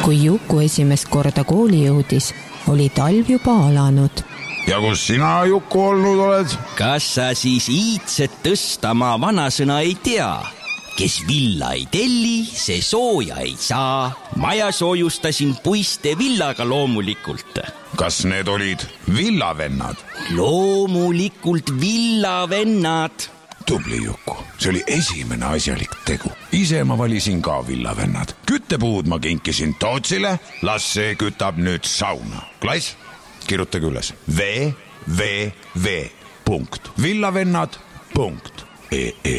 Kui Juku esimest korda kooli jõudis, oli talv juba alanud. Ja kus sina, Juku, olnud oled? Kas sa siis iidset tõstama vanasõna ei tea? Kes villa ei telli, see sooja ei saa. Maja soojustasin puiste villaga loomulikult. Kas need olid villavennad? Loomulikult villavennad. Tubli, Juku. See oli esimene asjalik tegu. Ise ma valisin ka villavennad. Küttepuud ma kinkisin Tootsile. Las see kütab nüüd sauna. Klass? Kirjutage üles www.villavennad.ee.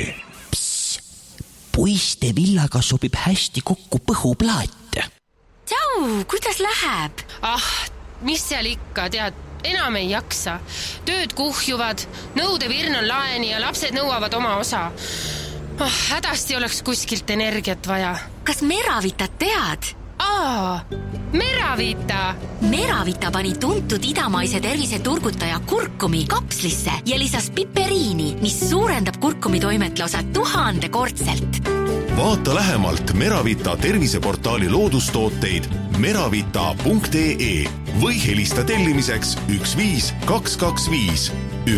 Puiste villaga sobib hästi kokku põhuplaat. Tšau, kuidas läheb? Mis seal ikka, tead, enam ei jaksa. Tööd kuhjuvad, nõudevirn on laeni ja lapsed nõuavad oma osa. Hädasti oleks kuskilt energiat vaja. Kas Meravita tead? Meravita! Meravita pani tuntud idamaise tervise turgutaja kurkumi kapslisse ja lisas piperiini, mis suurendab kurkumi toimetlosa 1000-kordselt. Vaata lähemalt Meravita terviseportaali loodustooteid meravita.ee või helista tellimiseks 15225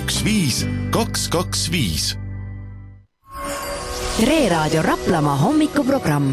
15225. Tre Raadio Raplamaa hommikuprogramm.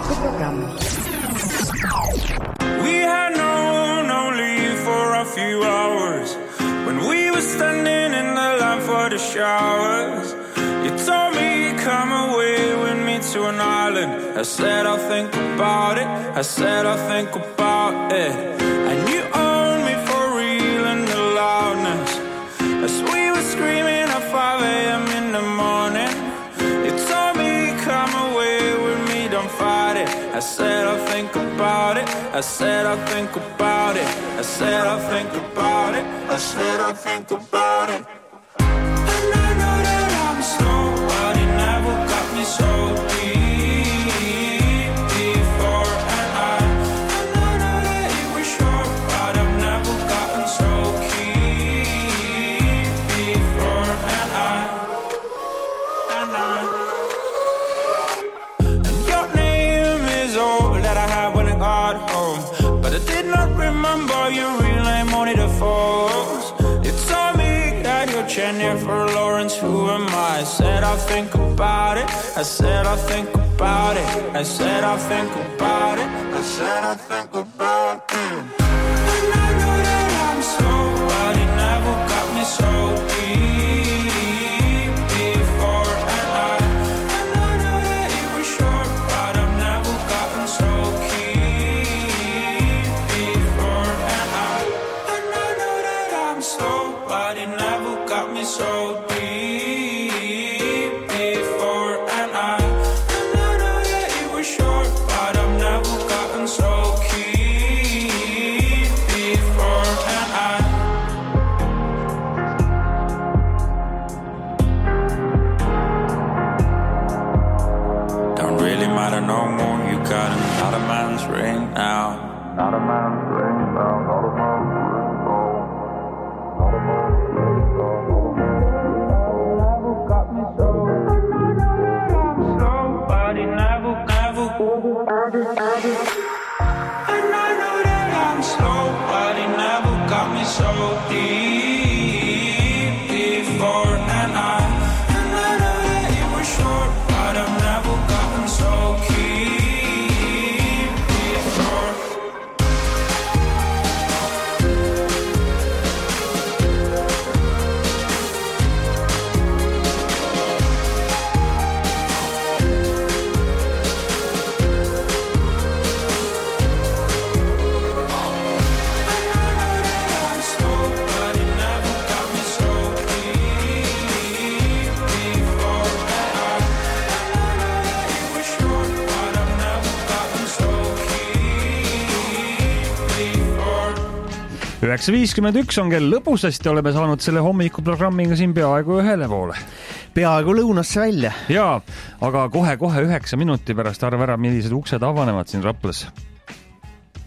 We had known only for a few hours when we were standing in the line for the showers. You told me come away with me to an island. I said I'll think about it. I said I'll think about it. And you owned me for real in the loudness as we were screaming at 5 a.m. in the morning. You told me come away with me, don't fight it. I said I'll think about it. I said I'll think about it. I said I'll think about it. I said I'll think about it. And I know that I'm slow, but it never got me so deep before. And I know that it was short, but I've never gotten so keen before. And your name is all that I had when I got home, but I did not remember your real name, only the photos. You told me that you're Jennifer Lawrence, who am I? I said I'll think about it. I said I'll think about it. I said I'll think about it. I said I'll think about it. And I know that I'm slow, but it never got me so deep before. And I know that it was short, but I've never gotten so keen before. And I know that I'm slow, but it never got me so deep before. And I know that it was short, but I've never gotten so keen before. And don't really matter no more. You got another man's ring now. Not a man's ring now. Not a man's ring now. Not a man's ring now. Never got me so. Slow, but it never. And I know that I'm slow, but it never got me so deep before. And I know that it was short, but I've never gotten so keen before. Üheksa 51 on kell lõbusasti, oleme saanud selle hommikuprogrammiga siin peaaegu ühele poole. Peaaegu lõunasse välja. Jaa, aga kohe 9 minuti pärast arva ära, millised uksed avanevad siin Raplas.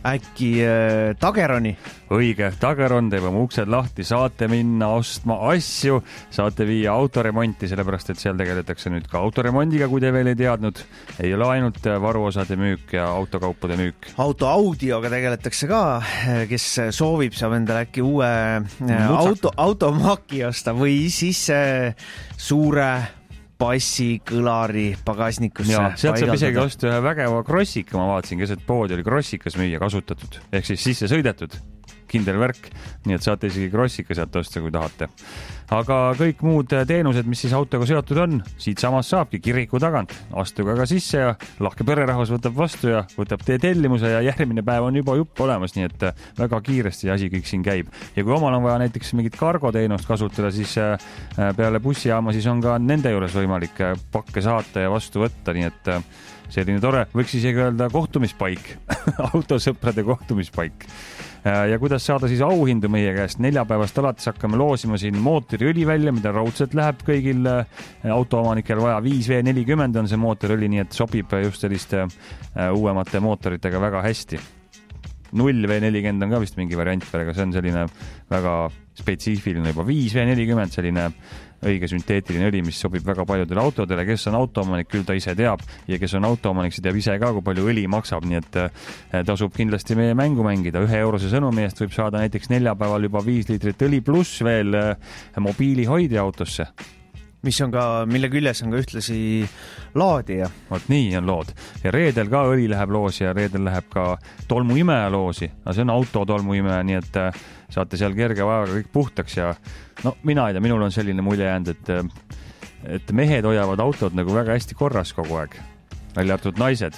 äkki Tageroni? Õige, Tageron teeb oma uksed lahti, saate minna ostma asju, saate viia autoremonti, sellepärast et seal tegeletakse nüüd ka autoremondiga, kui te veel ei teadnud. Ei ole ainult varuosade müük ja autokaupade müük. Autoaudioga tegeletakse ka, kes soovib, saab endale äkki uue automaki osta või siis suure bassi, kõlari pagasnikusse. Ja, sealt saab isegi osta ühe vägeva krossika, ma vaatasin, keset poodi oli krossikas müüa kasutatud, ehk siis sisse sõidetud, kindel värk, nii et saate isegi krossika sealt osta, kui tahate. Aga kõik muud teenused, mis siis autoga seotud on, siit samas saabki kiriku tagant. Astuge ka sisse ja lahke pererahvas võtab vastu ja võtab tee tellimuse ja järgmine päev on juba jupp olemas, nii et väga kiiresti asi kõik siin käib. Ja kui omal on vaja näiteks mingit kargoteenust kasutada, siis peale bussijaama siis on ka nende juures võimalik pakke saata ja vastu võtta, nii et selline tore, võiks isegi öelda kohtumispaik, autosõprade kohtumispaik. Ja kuidas saada siis auhindu meie käest? 4 päevast alates hakkame loosima siin mootoriõli välja, mida raudselt läheb kõigil autoomanikel vaja. 5V40 on see mootoriõli, nii et sobib just selliste uuemate mootoritega väga hästi. 0V40 on ka vist mingi variant, aga see on selline väga spetsiifiline juba. 5V40 selline õige sünteetiline õli, mis sobib väga paljudele autodele. Kes on autoomanik, küll ta ise teab, ja kes on autoomanik, see teab ise ka, kui palju õli maksab, nii et tasub kindlasti meie mängu mängida. 1 eurose sõnumi eest võib saada näiteks 4 päeval juba 5 liitrit õli pluss veel mobiilihoidja autosse. Mis on ka, mille küljes on ka ühtlasi laadija. Vot nii on lood. Ja reedel ka õli läheb loosi ja reedel läheb ka tolmuimeja loosi. Aga see on auto tolmuimeja, nii et saate seal kerge vajaga kõik puhtaks ja no mina ei tea, minul on selline mulje jäänud, et mehed hoiavad autod nagu väga hästi korras kogu aeg. Välja arvatud naised.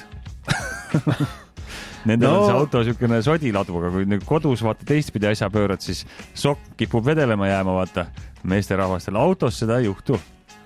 Nendel on see auto sükene sodiladu, aga kui kodus vaata teistpidi asja pöörad, siis sokk kipub vedelema jääma, vaata meeste rahvastel. Autos seda ei juhtu.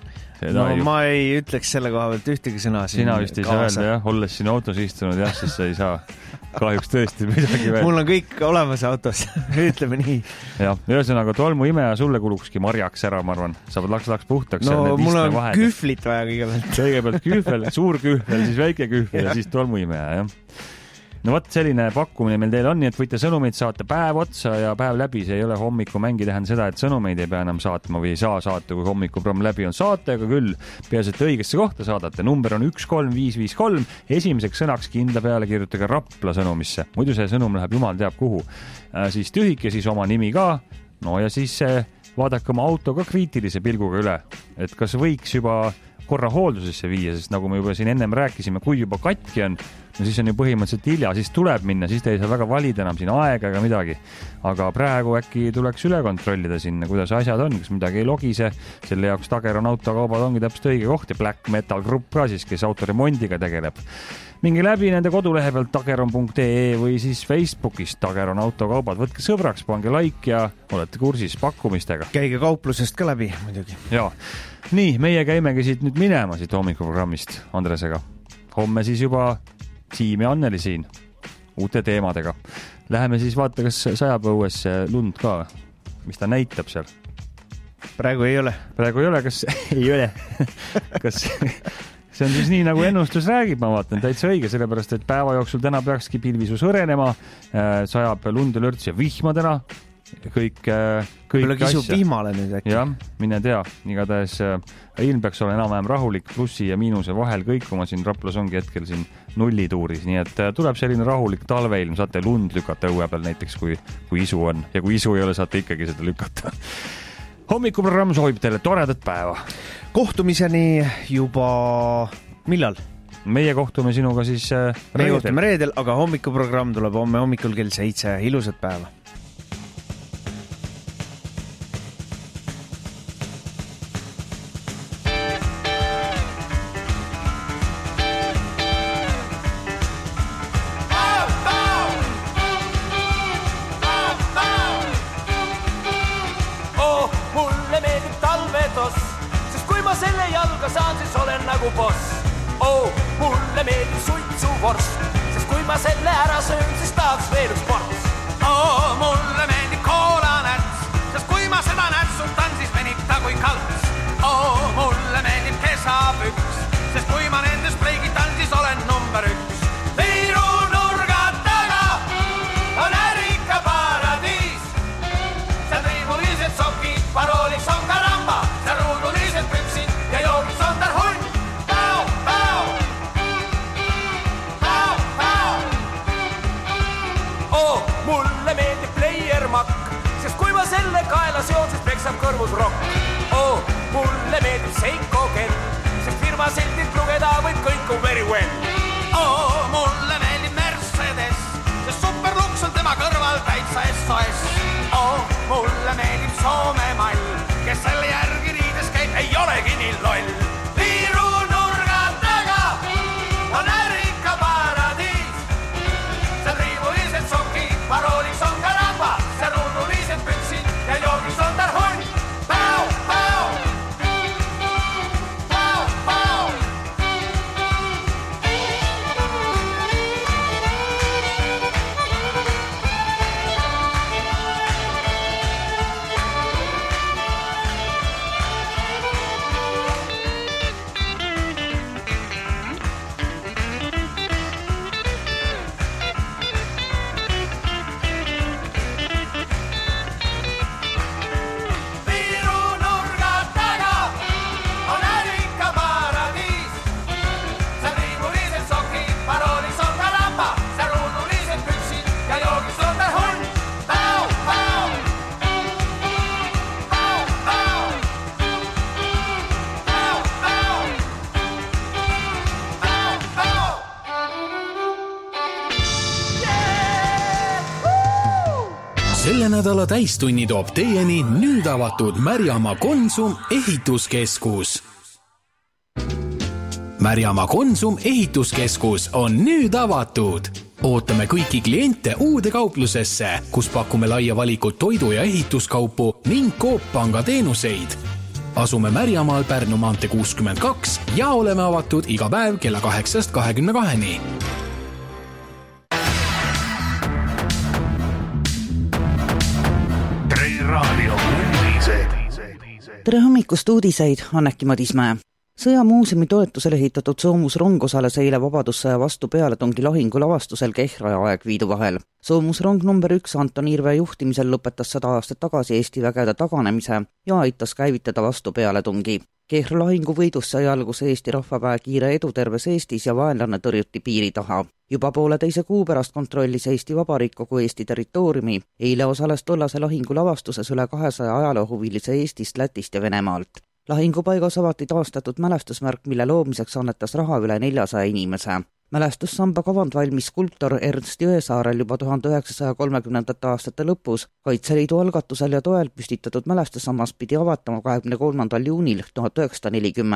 Ma ei ütleks selle koha pealt ühtegi sõna siin. Sina vist ei saa öelda, jah, olles siin autos istunud, jah, siis sa ei saa kahjuks tõesti midagi veel. Mul on kõik olemas autos, ütleme nii. Jah, ühesõnaga tolmuimeja sulle kulukski marjaks ära, ma arvan. Sa laks puhtaks. No mul on kühvlit vaja kõigepealt. Kõigepealt kühvel, suur kühvel, siis väike kühvel ja siis tolmuimeja, jah. No võt, selline pakkumine meil teil on, nii et võite sõnumeid saata päev otsa ja päev läbi. See ei ole hommikumängi, tähend seda, et sõnumeid ei pea enam saatma või ei saa saata, kui hommikuprogramm läbi on. Saate, aga küll peas, et õigesse kohta saadate. Number on 13553. Esimeseks sõnaks kindla peale kirjutage Rapla sõnumisse. Muidu see sõnum läheb jumal teab kuhu. Siis tühik ja siis oma nimi ka. No ja siis vaadake oma auto ka kriitilise pilguga üle. Et kas võiks juba korra hooldusesse viia, sest nagu me juba siin ennem rääkisime, kui juba katki on, no siis on ju põhimõtteliselt hilja, siis tuleb minna, siis te ei saa väga valida enam siin aega ega midagi. Aga praegu äkki tuleks üle kontrollida sinna, kuidas asjad on, kas midagi ei logise. Selle jaoks Tageron autokaubad ongi täpselt õige koht ja Black Metal Group ka siis, kes autoremondiga tegeleb. Mingi läbi nende kodulehe pealt tageron.ee või siis Facebookist Tageron autokaubad. Võtke sõbraks, pange like ja olete kursis pakkumistega. Käige kauplusest ka läbi muidugi. Jaa. Nii, meie käimegi siit nüüd minema siit hommikuprogrammist Andresega. Homme siis juba Siim ja Anneli siin uute teemadega. Läheme siis vaata, kas sajab õues lund ka, mis ta näitab seal. Praegu ei ole. Praegu ei ole, kas ei ole? Kas see on siis nii, nagu ennustus räägib, ma vaatan, täitsa õige, sellepärast, et päeva jooksul täna peakski pilvisus õrenema, sajab lund ja lörts ja vihma täna. Kõik kisub vihmale nüüd äkki. Jah, mine tea. Igatahes ilm peaks olema enam-vähem rahulik plussi ja miinuse vahel kõikuma. Siin Raplas ongi hetkel siin nullituuris, nii et tuleb selline rahulik talveilm. Saate lund lükata õue peal näiteks, kui isu on. Ja kui isu ei ole, saate ikkagi seda lükata. Hommikuprogramm soovib teile toredat päeva. Kohtumiseni juba millal? Meie kohtume sinuga siis Meie kohtume reedel, aga hommikuprogramm tuleb homme hommikul kell 7. Ilusat päeva. Mulle meeldib suitsuvorst, sest kui ma selle ära söön, siis tahaks veel üks ports. Mulle meeldib koolanäts, sest kui ma seda nätsutan, siis venib ta kui kalts. Mulle meeldib kesapüks, sest kui ma nendes pleigitan, siis olen number 1. Viiru nurga taga Seiko kell, sest firma sildilt lugeda võib kõik very well. Mulle meeldib Mercedes, sest superluks on tema kõrval täitsa SOS. Mulle meeldib Soome mall, kes selle järgi riides käib, ei olegi nii loll. Viiru nurga taga on ärika paradiis. Seal riivulised sokid, parooliks on ka ramba, seal ruudulised pütsid ja joogis on tal hull. Päu, päu, päu, päu. Selle nädala täistunni toob teieni nüüd avatud Märjamaa Konsum ehituskeskus. Märjamaa Konsum ehituskeskus on nüüd avatud. Ootame kõiki kliente uude kauplusesse, kus pakume laia valikut toidu- ja ehituskaupu ning Coop Panga teenuseid. Asume Märjamaal Pärnu maantee 62 ja oleme avatud iga päev kella 8-22. Tere hommikust uudiseid, Anneki Madismäe. Sõjamuuseumi toetusel ehitatud soomusrong osales eile Vabadussõja vastu pealetungi lahingu lavastusel Kehra ja Aegviidu vahel. Soomusrong number 1 Anton Irve juhtimisel lõpetas 100 aastat tagasi Eesti vägede taganemise ja aitas käivitada vastu pealetungi. Kehra lahingu võidus sai alguse Eesti rahvaväe kiire edu terves Eestis ja vaenlane tõrjuti piiri taha. Juba 1,5 kuu pärast kontrollis Eesti Vabariik kogu Eesti territooriumi. Eile osales tollase lahingu lavastuses üle 200 ajaloohuvilise Eestist, Lätist ja Venemaalt. Lahingupaigas avati taastatud mälestusmärk, mille loomiseks annetas raha üle 400 inimese. Mälestussamba kavand valmis skulptor Ernst Jõesaarel juba 1930. aastate lõpus. Kaitseliidu algatusel ja toel püstitatud mälestussammas pidi avatama 23. juunil 1940.